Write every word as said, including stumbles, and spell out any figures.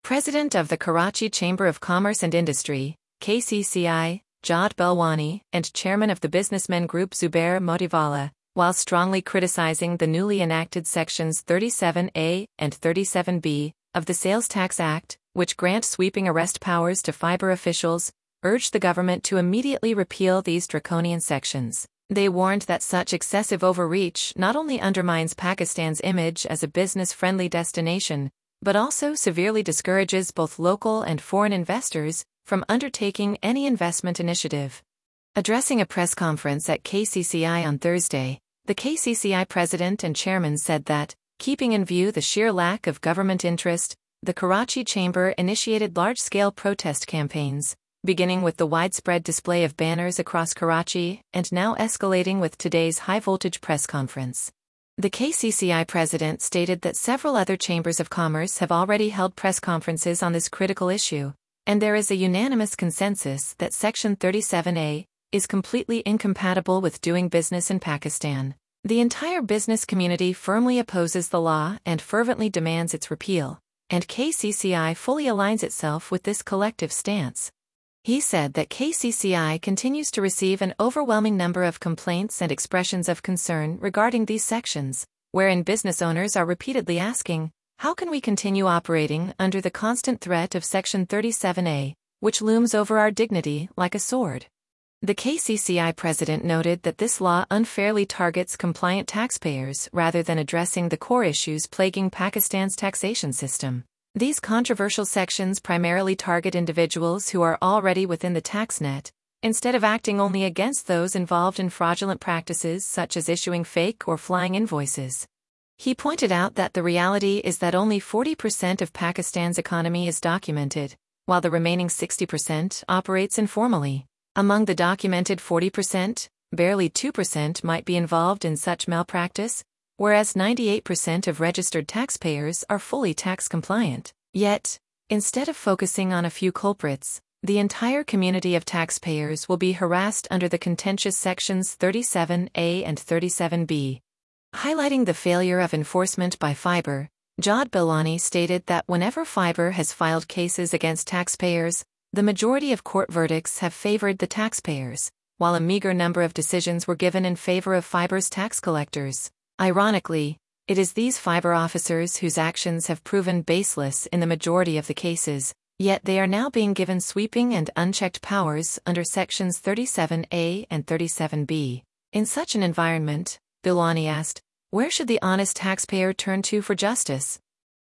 President of the Karachi Chamber of Commerce and Industry, K C C I, Jawd Belwani, and Chairman of the Businessmen Group Zubair Modiwala, while strongly criticizing the newly enacted Sections thirty-seven A and thirty-seven B of the Sales Tax Act, which grant sweeping arrest powers to fiber officials, urged the government to immediately repeal these draconian sections. They warned that such excessive overreach not only undermines Pakistan's image as a business-friendly destination, but also severely discourages both local and foreign investors from undertaking any investment initiative. Addressing a press conference at K C C I on Thursday, the K C C I president and chairman said that, keeping in view the sheer lack of government interest, the Karachi Chamber initiated large-scale protest campaigns, beginning with the widespread display of banners across Karachi and now escalating with today's high-voltage press conference. The K C C I president stated that several other chambers of commerce have already held press conferences on this critical issue, and there is a unanimous consensus that Section thirty-seven A is completely incompatible with doing business in Pakistan. The entire business community firmly opposes the law and fervently demands its repeal, and K C C I fully aligns itself with this collective stance. He said that K C C I continues to receive an overwhelming number of complaints and expressions of concern regarding these sections, wherein business owners are repeatedly asking, how can we continue operating under the constant threat of Section thirty-seven A, which looms over our dignity like a sword? The K C C I president noted that this law unfairly targets compliant taxpayers rather than addressing the core issues plaguing Pakistan's taxation system. These controversial sections primarily target individuals who are already within the tax net, instead of acting only against those involved in fraudulent practices such as issuing fake or flying invoices. He pointed out that the reality is that only forty percent of Pakistan's economy is documented, while the remaining sixty percent operates informally. Among the documented forty percent, barely two percent might be involved in such malpractice, whereas ninety-eight percent of registered taxpayers are fully tax compliant. Yet, instead of focusing on a few culprits, the entire community of taxpayers will be harassed under the contentious Sections thirty-seven A and thirty-seven B. Highlighting the failure of enforcement by Fiber, Jawd Belwani stated that whenever Fiber has filed cases against taxpayers, the majority of court verdicts have favored the taxpayers, while a meager number of decisions were given in favor of Fiber's tax collectors. Ironically, it is these Fiber officers whose actions have proven baseless in the majority of the cases, yet they are now being given sweeping and unchecked powers under Sections thirty-seven A and thirty-seven B. In such an environment, Belwani asked, where should the honest taxpayer turn to for justice?